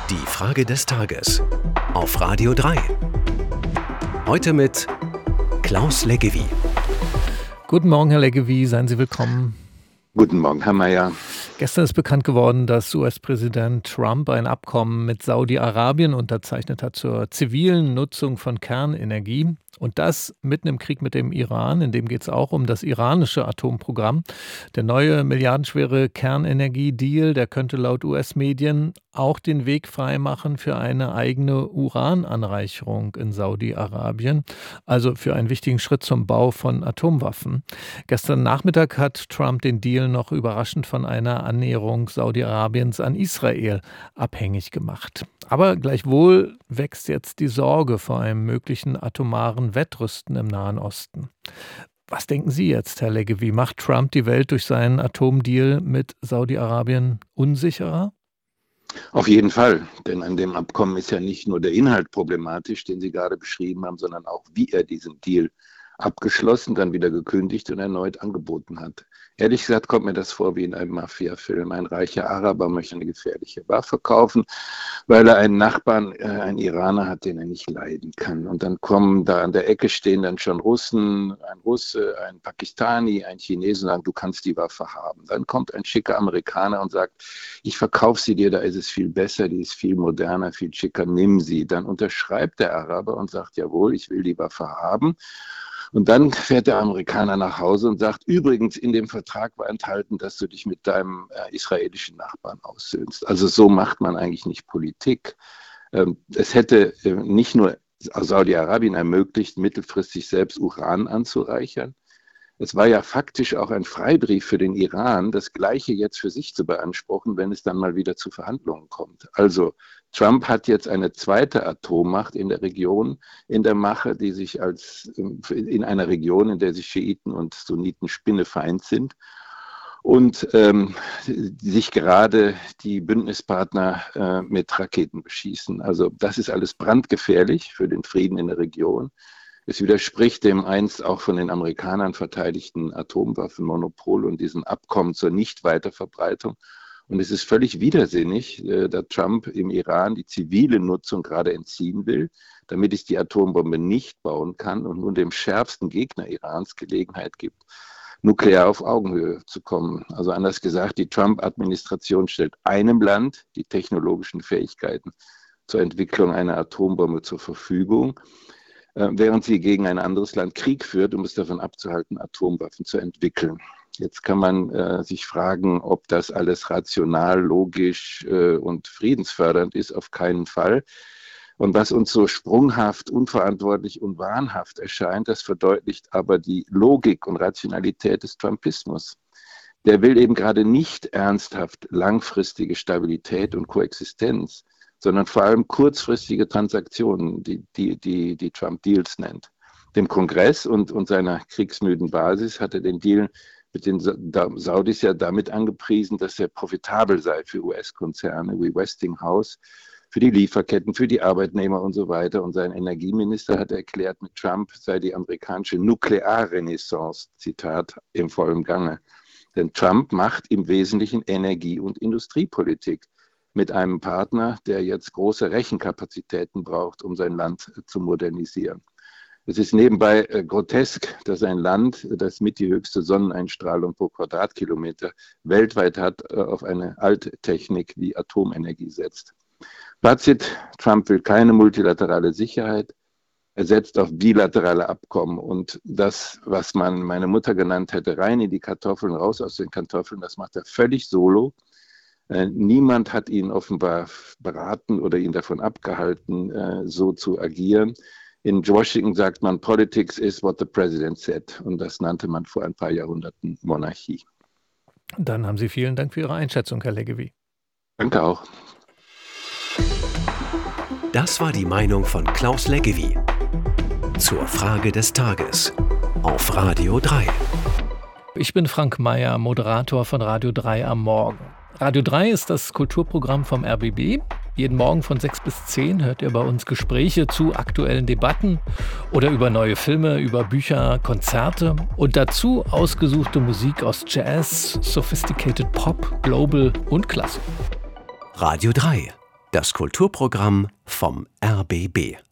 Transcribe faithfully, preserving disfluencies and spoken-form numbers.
Die Frage des Tages auf Radio drei. Heute mit Klaus Leggevi. Guten Morgen, Herr Leggevi, seien Sie willkommen. Guten Morgen, Herr Mayer. Gestern ist bekannt geworden, dass U S-Präsident Trump ein Abkommen mit Saudi-Arabien unterzeichnet hat zur zivilen Nutzung von Kernenergie. Und das mitten im Krieg mit dem Iran. In dem geht es auch um das iranische Atomprogramm. Der neue milliardenschwere Kernenergie-Deal, der könnte laut U S-Medien auch den Weg freimachen für eine eigene Urananreicherung in Saudi-Arabien. Also für einen wichtigen Schritt zum Bau von Atomwaffen. Gestern Nachmittag hat Trump den Deal noch überraschend von einer Annäherung Saudi-Arabiens an Israel abhängig gemacht. Aber gleichwohl wächst jetzt die Sorge vor einem möglichen atomaren Wettrüsten im Nahen Osten. Was denken Sie jetzt, Herr Leggevi? Macht Trump die Welt durch seinen Atomdeal mit Saudi-Arabien unsicherer? Auf jeden Fall, denn an dem Abkommen ist ja nicht nur der Inhalt problematisch, den Sie gerade beschrieben haben, sondern auch, wie er diesen Deal abgeschlossen, dann wieder gekündigt und erneut angeboten hat. Ehrlich gesagt kommt mir das vor wie in einem Mafia-Film. Ein reicher Araber möchte eine gefährliche Waffe kaufen, weil er einen Nachbarn, äh, einen Iraner hat, den er nicht leiden kann. Und dann kommen da an der Ecke stehen dann schon Russen, ein Russe, ein Pakistani, ein Chinese und sagen, du kannst die Waffe haben. Dann kommt ein schicker Amerikaner und sagt, ich verkaufe sie dir, da ist es viel besser, die ist viel moderner, viel schicker, nimm sie. Dann unterschreibt der Araber und sagt, jawohl, ich will die Waffe haben. Und dann fährt der Amerikaner nach Hause und sagt, übrigens, in dem Vertrag war enthalten, dass du dich mit deinem äh, israelischen Nachbarn aussöhnst. Also so macht man eigentlich nicht Politik. Ähm, es hätte äh, nicht nur Saudi-Arabien ermöglicht, mittelfristig selbst Uran anzureichern. Es war ja faktisch auch ein Freibrief für den Iran, das Gleiche jetzt für sich zu beanspruchen, wenn es dann mal wieder zu Verhandlungen kommt. Also Trump hat jetzt eine zweite Atommacht in der Region in der Mache, die sich als in einer Region, in der sich Schiiten und Sunniten spinnefeind sind und ähm, sich gerade die Bündnispartner äh, mit Raketen beschießen. Also das ist alles brandgefährlich für den Frieden in der Region. Es widerspricht dem einst auch von den Amerikanern verteidigten Atomwaffenmonopol und diesem Abkommen zur Nichtweiterverbreitung. Und es ist völlig widersinnig, da Trump im Iran die zivile Nutzung gerade entziehen will, damit es die Atombombe nicht bauen kann und nun dem schärfsten Gegner Irans Gelegenheit gibt, nuklear auf Augenhöhe zu kommen. Also anders gesagt, die Trump-Administration stellt einem Land die technologischen Fähigkeiten zur Entwicklung einer Atombombe zur Verfügung, während sie gegen ein anderes Land Krieg führt, um es davon abzuhalten, Atomwaffen zu entwickeln. Jetzt kann man äh, sich fragen, ob das alles rational, logisch äh, und friedensfördernd ist. Auf keinen Fall. Und was uns so sprunghaft, unverantwortlich und wahnhaft erscheint, das verdeutlicht aber die Logik und Rationalität des Trumpismus. Der will eben gerade nicht ernsthaft langfristige Stabilität und Koexistenz, sondern vor allem kurzfristige Transaktionen, die, die, die, die Trump Deals nennt. Dem Kongress und, und seiner kriegsmüden Basis hat er den Deal mit den Saudis ja damit angepriesen, dass er profitabel sei für U S-Konzerne wie Westinghouse, für die Lieferketten, für die Arbeitnehmer und so weiter. Und sein Energieminister hat erklärt, mit Trump sei die amerikanische Nuklearrenaissance, Zitat, im vollen Gange. Denn Trump macht im Wesentlichen Energie- und Industriepolitik mit einem Partner, der jetzt große Rechenkapazitäten braucht, um sein Land zu modernisieren. Es ist nebenbei äh, grotesk, dass ein Land, das mit die höchste Sonneneinstrahlung pro Quadratkilometer weltweit hat, äh, auf eine alte Technik wie Atomenergie setzt. Fazit: Trump will keine multilaterale Sicherheit, er setzt auf bilaterale Abkommen und das, was man meine Mutter genannt hätte, rein in die Kartoffeln, raus aus den Kartoffeln, das macht er völlig solo. Äh, niemand hat ihn offenbar beraten oder ihn davon abgehalten, äh, so zu agieren. In Washington sagt man, Politics is what the president said. Und das nannte man vor ein paar Jahrhunderten Monarchie. Dann haben Sie vielen Dank für Ihre Einschätzung, Herr Leggevi. Danke auch. Das war die Meinung von Klaus Leggevi zur Frage des Tages auf Radio drei. Ich bin Frank Mayer, Moderator von Radio drei am Morgen. Radio drei ist das Kulturprogramm vom R B B. Jeden Morgen von sechs bis zehn hört ihr bei uns Gespräche zu aktuellen Debatten oder über neue Filme, über Bücher, Konzerte und dazu ausgesuchte Musik aus Jazz, Sophisticated Pop, Global und Klassik. Radio drei. Das Kulturprogramm vom R B B.